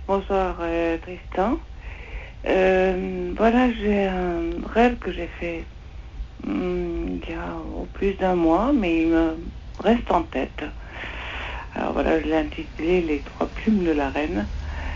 Bonsoir Tristan. Voilà, j'ai un rêve que j'ai fait il y a plus d'un mois, mais il me reste en tête. Alors voilà, je l'ai intitulé Les trois plumes de la reine.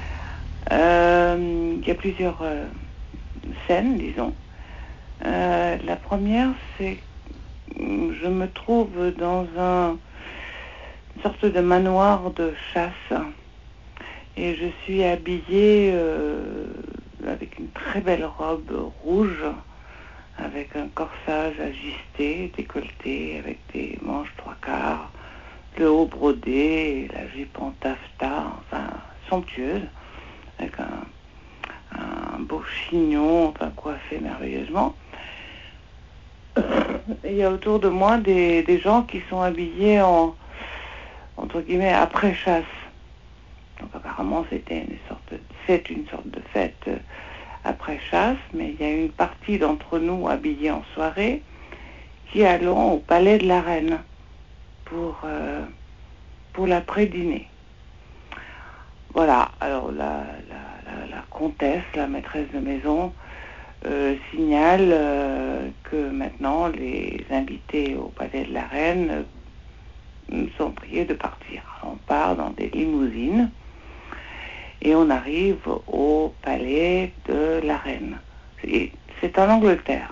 Il y a plusieurs scènes, disons. La première, c'est que je me trouve dans une sorte de manoir de chasse. Et je suis habillée avec une très belle robe rouge, avec un corsage ajusté, décolleté, avec des manches trois quarts, le haut brodé, la jupe en taffetas, enfin somptueuse, avec un beau chignon, enfin coiffé merveilleusement. Et il y a autour de moi des gens qui sont habillés en, entre guillemets, après-chasse. Donc apparemment c'est une sorte de fête après chasse, mais il y a une partie d'entre nous habillés en soirée qui allons au palais de la reine pour l'après-dîner. Voilà, alors la comtesse, la maîtresse de maison, signale que maintenant les invités au palais de la reine sont priés de partir. Alors, on part dans des limousines et on arrive au palais de la reine. C'est en Angleterre.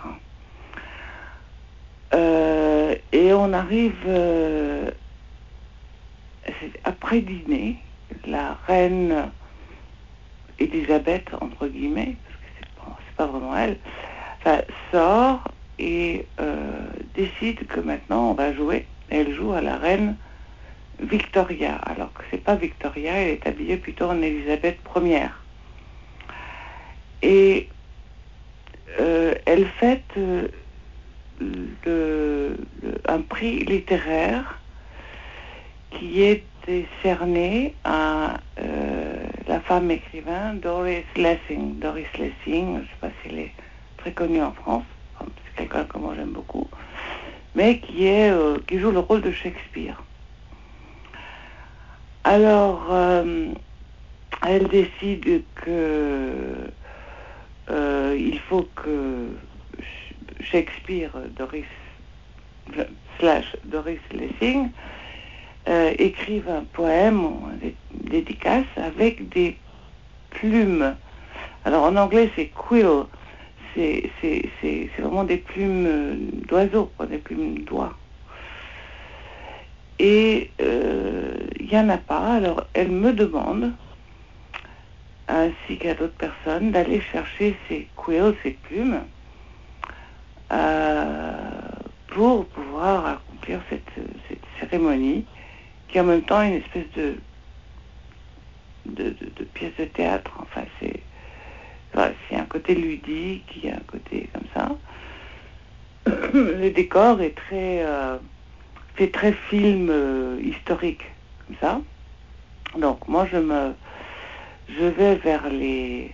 Et on arrive après dîner, la reine Elisabeth, entre guillemets, parce que c'est pas vraiment elle, sort et décide que maintenant on va jouer. Elle joue à la reine Victoria, alors que c'est pas Victoria, elle est habillée plutôt en Elisabeth Ière. Et elle fête un prix littéraire qui est décerné à la femme écrivain Doris Lessing. Doris Lessing, je ne sais pas si elle est très connue en France, c'est quelqu'un que moi j'aime beaucoup, mais qui joue le rôle de Shakespeare. Alors, elle décide que il faut que Shakespeare, Doris Lessing, écrive un poème, une dédicace avec des plumes. Alors en anglais c'est quill, c'est vraiment des plumes d'oiseaux, des plumes d'oies. Et il n'y en a pas, alors elle me demande, ainsi qu'à d'autres personnes, d'aller chercher ces quills, ces plumes, pour pouvoir accomplir cette cérémonie, qui est en même temps une espèce de pièce de théâtre. Enfin, c'est un côté ludique, il y a un côté comme ça. Le décor est fait très film historique, comme ça. Donc moi je vais vers les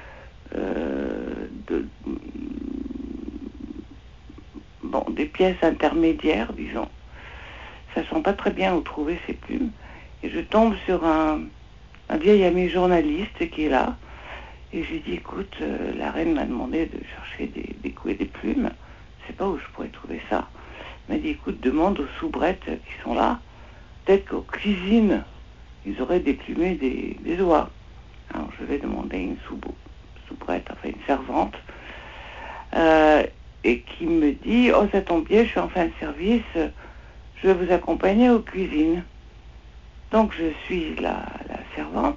des pièces intermédiaires, disons, sachant pas très bien où trouver ces plumes, et je tombe sur un vieil ami journaliste qui est là, et je lui dis, écoute, la reine m'a demandé de chercher des coups et des plumes, je sais pas où je pourrais trouver ça. Elle m'a dit, écoute, demande aux soubrettes qui sont là, peut-être qu'aux cuisines, ils auraient déplumé des oies. Alors je vais demander une soubrette, enfin une servante, et qui me dit, oh ça tombe bien, je suis en fin de service, je vais vous accompagner aux cuisines. Donc je suis la servante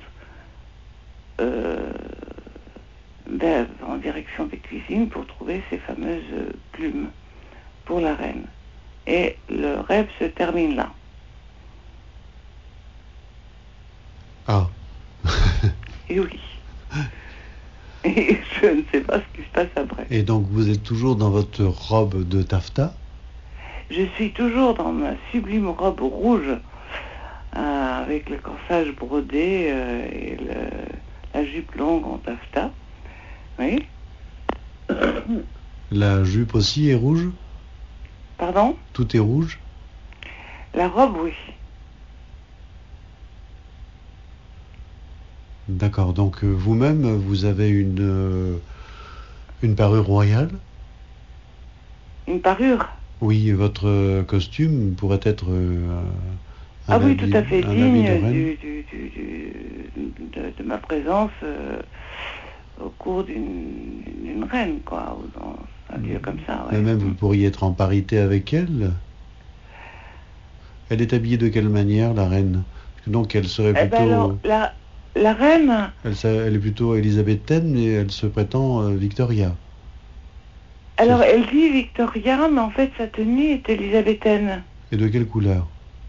en direction des cuisines pour trouver ces fameuses plumes pour la reine. Et le rêve se termine là. Ah. Et oui. Et je ne sais pas ce qui se passe après. Et donc vous êtes toujours dans votre robe de taffetas? Je suis toujours dans ma sublime robe rouge, avec le corsage brodé et la jupe longue en taffetas. Oui. La jupe aussi est rouge? Pardon? Tout est rouge? La robe, oui. D'accord. Donc vous-même, vous avez une parure royale? Une parure. Oui, votre costume pourrait être Ah oui, tout à fait un habit de digne reine. de ma présence au cours d'une reine, quoi, ou dans un lieu comme ça, Mais ouais. même vous pourriez être en parité avec elle. Elle est habillée de quelle manière, la reine? Donc elle serait Eh ben alors, plutôt, la reine, elle est plutôt élisabéthaine, mais elle se prétend Victoria. alors elle dit Victoria, mais en fait sa tenue est élisabéthaine. Et de quelle couleur?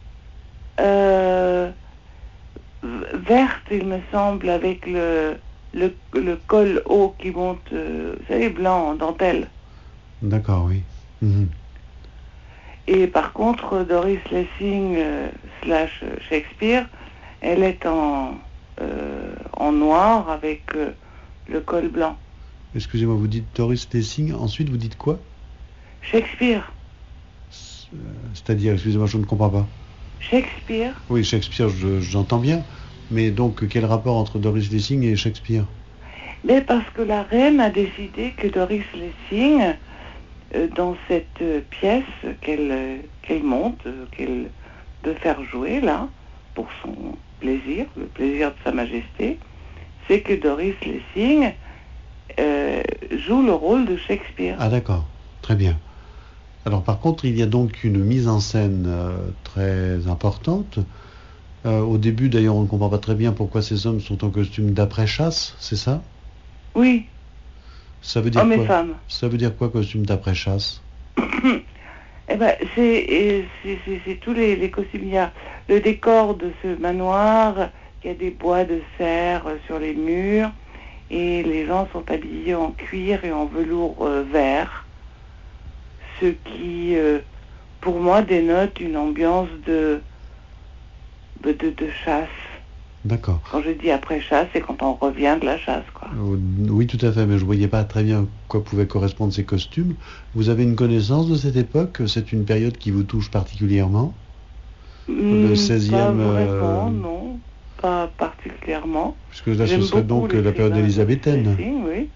Euh, Verte, il me semble, avec le col haut qui monte, vous savez, blanc, en dentelle. D'accord, oui. Mhm. Et par contre, Doris Lessing slash Shakespeare, elle est en noir avec le col blanc. Excusez-moi, vous dites Doris Lessing, ensuite vous dites quoi? Shakespeare. C'est-à-dire, excusez-moi, je ne comprends pas. Shakespeare. Oui, Shakespeare, j'entends bien. Mais donc, quel rapport entre Doris Lessing et Shakespeare? Mais parce que la reine a décidé que Doris Lessing, dans cette pièce qu'elle monte, qu'elle veut faire jouer là, pour son plaisir, le plaisir de Sa Majesté, c'est que Doris Lessing joue le rôle de Shakespeare. Ah d'accord, très bien. Alors par contre, il y a donc une mise en scène très importante. Au début, d'ailleurs, on ne comprend pas très bien pourquoi ces hommes sont en costume d'après-chasse, c'est ça? Oui, Ça veut dire hommes et quoi? femmes. Ça veut dire quoi, costume d'après-chasse? Eh ben, c'est tous les costumes. Il y a le décor de ce manoir, il y a des bois de serre sur les murs, et les gens sont habillés en cuir et en velours vert, ce qui, pour moi, dénote une ambiance de chasse. D'accord. Quand je dis après chasse, c'est quand on revient de la chasse, quoi. Oui, tout à fait, mais je ne voyais pas très bien à quoi pouvaient correspondre ces costumes. Vous avez une connaissance de cette époque? C'est une période qui vous touche particulièrement? Le 16e... Pas vraiment, non. Pas particulièrement. Puisque là, ce J'aime serait beaucoup donc la période l'écrivain Doris élisabéthaine. Lessing, oui.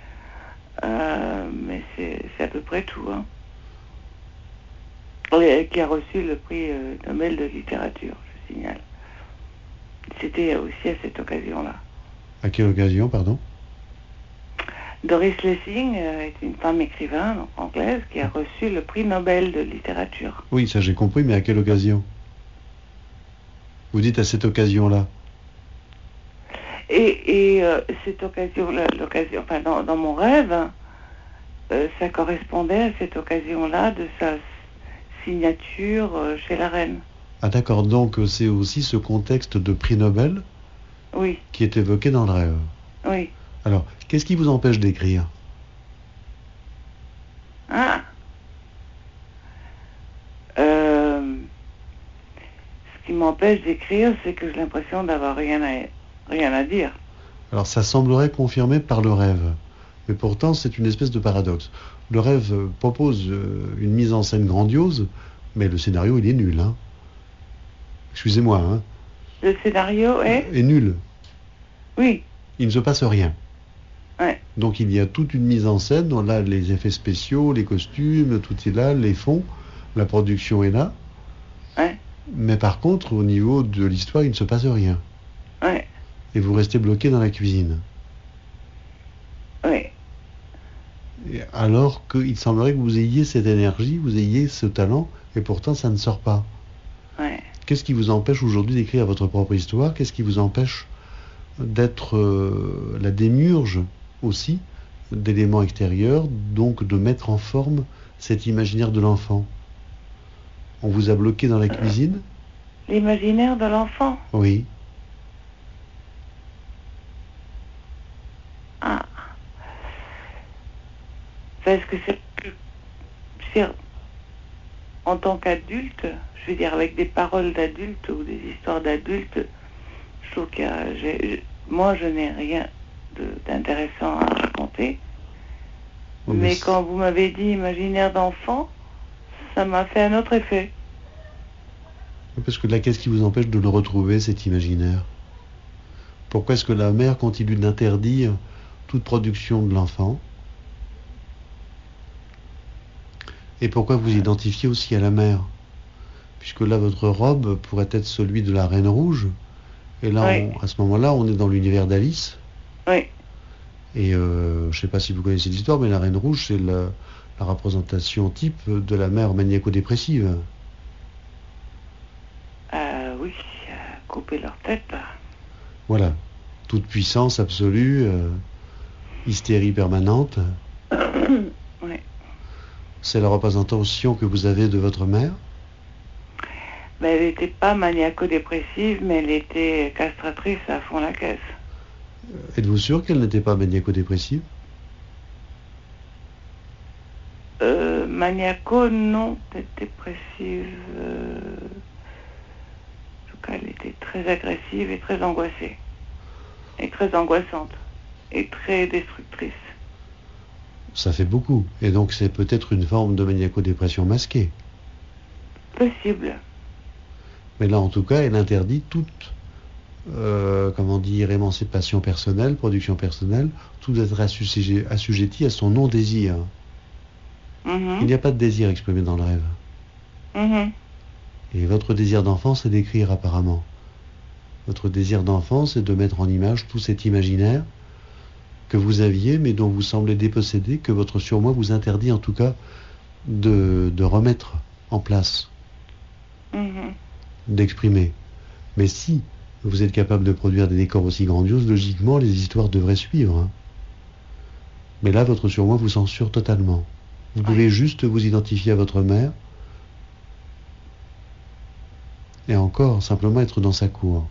Mais c'est à peu près tout, hein. Et qui a reçu le prix Nobel de littérature, je signale. C'était aussi à cette occasion-là. À quelle occasion, pardon? Doris Lessing est une femme écrivain donc anglaise qui a reçu le prix Nobel de littérature. Oui, ça j'ai compris, mais à quelle occasion? Vous dites à cette occasion-là. Et cette occasion-là, enfin dans mon rêve, ça correspondait à cette occasion-là de sa signature chez la reine. Ah d'accord, donc c'est aussi ce contexte de prix Nobel Oui, qui est évoqué dans le rêve. oui. Alors, qu'est-ce qui vous empêche d'écrire? Ah. Ce qui m'empêche d'écrire, c'est que j'ai l'impression d'avoir rien à dire. Alors ça semblerait confirmé par le rêve, mais pourtant c'est une espèce de paradoxe. Le rêve propose une mise en scène grandiose, mais le scénario il est nul, hein. Excusez-moi, hein. Le scénario est nul. Oui. Il ne se passe rien. Ouais. Donc il y a toute une mise en scène, on a les effets spéciaux, les costumes, tout est là, les fonds, la production est là. Ouais. Mais par contre, au niveau de l'histoire, il ne se passe rien. Ouais. Et vous restez bloqué dans la cuisine. Oui. Alors qu'il semblerait que vous ayez cette énergie, vous ayez ce talent, et pourtant ça ne sort pas. Ouais. Qu'est-ce qui vous empêche aujourd'hui d'écrire votre propre histoire? Qu'est-ce qui vous empêche d'être la démiurge aussi d'éléments extérieurs, donc de mettre en forme cet imaginaire de l'enfant? On vous a bloqué dans la cuisine? L'imaginaire de l'enfant? Oui. Ah. Parce que c'est en tant qu'adulte, je veux dire avec des paroles d'adulte ou des histoires d'adulte, je trouve que moi je n'ai rien d'intéressant à raconter. Oui, mais quand vous m'avez dit imaginaire d'enfant, ça m'a fait un autre effet. Parce que là, qu'est-ce qui vous empêche de le retrouver, cet imaginaire? Pourquoi est-ce que la mère continue d'interdire toute production de l'enfant? Et pourquoi vous identifiez aussi à la mère? Puisque là, votre robe pourrait être celui de la Reine Rouge. Et là, Oui. à ce moment-là, on est dans l'univers d'Alice. Oui. Et je ne sais pas si vous connaissez l'histoire, mais la Reine Rouge, c'est la représentation type de la mère maniaco-dépressive. Oui, couper leur tête. Voilà. Toute puissance absolue, hystérie permanente. Oui. C'est la représentation que vous avez de votre mère? Ben, elle n'était pas maniaco-dépressive, mais elle était castratrice à fond la caisse. Êtes-vous sûr qu'elle n'était pas maniaco-dépressive? Maniaco, non, peut-être dépressive. En tout cas, elle était très agressive et très angoissée. Et très angoissante. Et très destructrice. Ça fait beaucoup. Et donc c'est peut-être une forme de maniaco-dépression masquée. Possible. Mais là, en tout cas, elle interdit toute, comment dire, émancipation personnelle, production personnelle, tout être assujetti à son non-désir. Il n'y a pas de désir exprimé dans le rêve. Et votre désir d'enfant, c'est d'écrire apparemment. Votre désir d'enfant, c'est de mettre en image tout cet imaginaire que vous aviez, mais dont vous semblez dépossédé, que votre surmoi vous interdit en tout cas de remettre en place, d'exprimer. Mais si vous êtes capable de produire des décors aussi grandioses, logiquement, les histoires devraient suivre. Mais là, votre surmoi vous censure totalement. Vous pouvez juste vous identifier à votre mère, et encore, simplement être dans sa cour.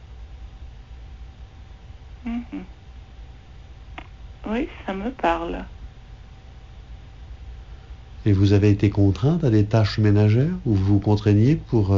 Oui, ça me parle. Et vous avez été contrainte à des tâches ménagères où vous vous contraigniez pour...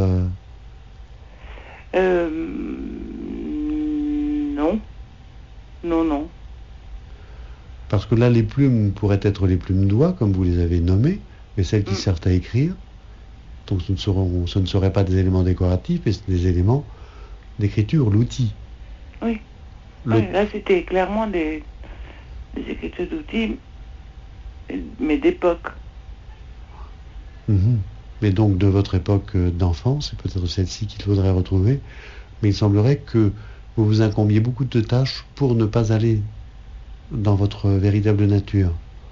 Non. Non. Parce que là, les plumes pourraient être les plumes d'oie, comme vous les avez nommées, mais celles qui servent à écrire. Donc ce ne seraient pas des éléments décoratifs, mais des éléments d'écriture, l'outil. Oui. Oui, là, c'était clairement des écritures d'outils, mais d'époque. Mais donc de votre époque d'enfance, c'est peut-être celle-ci qu'il faudrait retrouver, mais il semblerait que vous vous incombiez beaucoup de tâches pour ne pas aller dans votre véritable nature.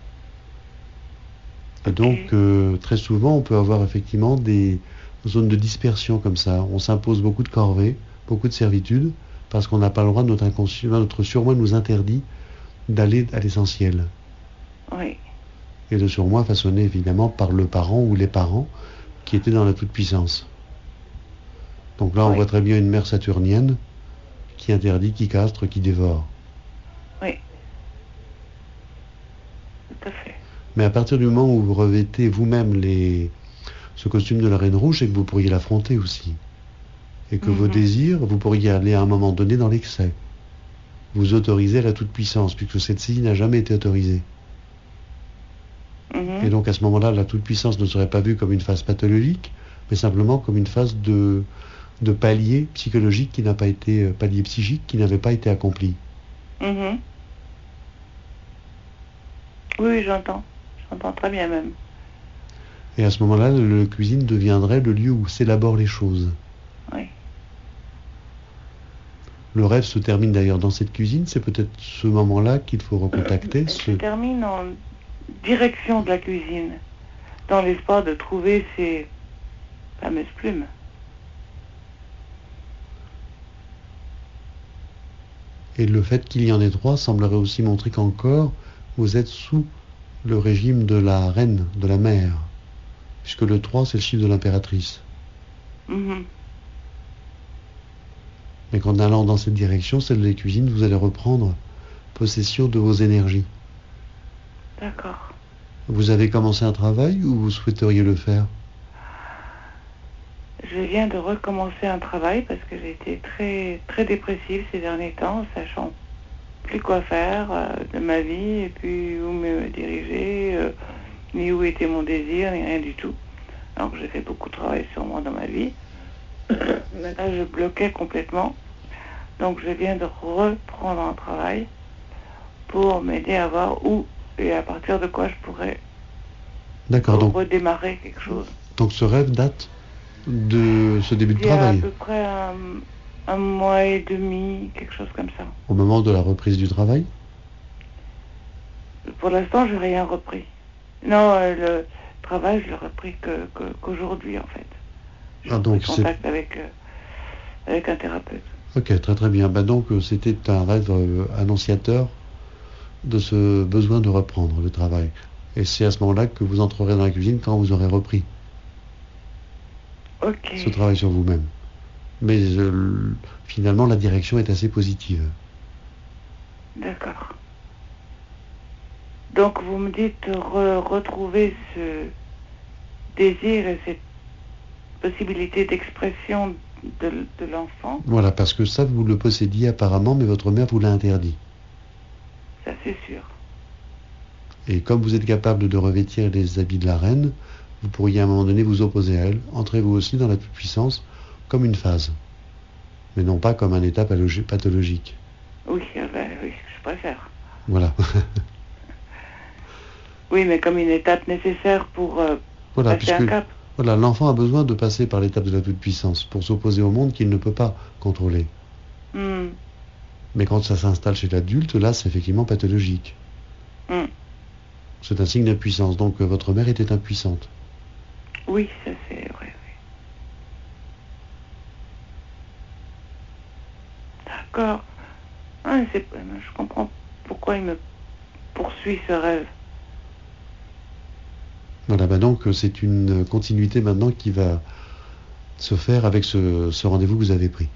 Et donc, très souvent, on peut avoir effectivement des zones de dispersion comme ça. On s'impose beaucoup de corvées, beaucoup de servitudes, parce qu'on n'a pas le droit, notre inconscient, notre surmoi nous interdit d'aller à l'essentiel. Oui. Et le surmoi façonné évidemment par le parent ou les parents qui étaient dans la toute-puissance. Donc là, on voit très bien une mère saturnienne qui interdit, qui castre, qui dévore. Oui. Tout à fait. Mais à partir du moment où vous revêtez vous-même ce costume de la Reine Rouge, c'est que vous pourriez l'affronter aussi. Et que vos désirs, vous pourriez aller à un moment donné dans l'excès. Vous autorisez la toute-puissance, puisque celle-ci n'a jamais été autorisée. Et donc à ce moment-là, la toute-puissance ne serait pas vue comme une phase pathologique, mais simplement comme une phase de palier psychologique qui n'a pas été, palier psychique qui n'avait pas été accompli. Oui, j'entends. J'entends très bien même. Et à ce moment-là, la cuisine deviendrait le lieu où s'élaborent les choses. Oui. Le rêve se termine d'ailleurs dans cette cuisine, c'est peut-être ce moment-là qu'il faut recontacter. Se termine en direction de la cuisine, dans l'espoir de trouver ces fameuses plumes. Et le fait qu'il y en ait trois semblerait aussi montrer qu'encore vous êtes sous le régime de la reine, de la mère, puisque le 3 c'est le chiffre de l'impératrice. Mais qu'en allant dans cette direction, celle de la cuisine, vous allez reprendre possession de vos énergies. D'accord. Vous avez commencé un travail ou vous souhaiteriez le faire? Je viens de recommencer un travail parce que j'ai été très, très dépressive ces derniers temps, sachant plus quoi faire de ma vie et puis où me diriger, ni où était mon désir, ni rien du tout. Donc j'ai fait beaucoup de travail sur moi dans ma vie. Mais là, je bloquais complètement. Donc je viens de reprendre un travail pour m'aider à voir où et à partir de quoi je pourrais D'accord, donc redémarrer quelque chose. Donc ce rêve date de ce début de Il y a à travail, peu près un mois et demi, quelque chose comme ça. au moment de la reprise du travail. Pour l'instant, j'ai rien repris. Non, le travail, je l'ai repris qu'aujourd'hui, en fait. J'ai repris contact avec un thérapeute. Ok, très très bien. Donc c'était un rêve annonciateur de ce besoin de reprendre le travail. Et c'est à ce moment-là que vous entrerez dans la cuisine quand vous aurez repris ce travail sur vous-même. Mais finalement, la direction est assez positive. D'accord. Donc vous me dites retrouver ce désir et cette possibilité d'expression de l'enfant. Voilà, parce que ça, vous le possédiez apparemment, mais votre mère vous l'a interdit. Ça, c'est sûr. Et comme vous êtes capable de revêtir les habits de la reine, vous pourriez à un moment donné vous opposer à elle. Entrez vous aussi dans la toute-puissance comme une phase, mais non pas comme un état pathologique. Oui, oui, je préfère. Voilà. Oui, mais comme une étape nécessaire pour passer un cap. Voilà, l'enfant a besoin de passer par l'étape de la toute-puissance pour s'opposer au monde qu'il ne peut pas contrôler. Mais quand ça s'installe chez l'adulte, là, c'est effectivement pathologique. C'est un signe d'impuissance. Donc, votre mère était impuissante. Oui, ça c'est vrai, oui. D'accord. Je comprends pourquoi il me poursuit ce rêve. Voilà, donc c'est une continuité maintenant qui va se faire avec ce rendez-vous que vous avez pris.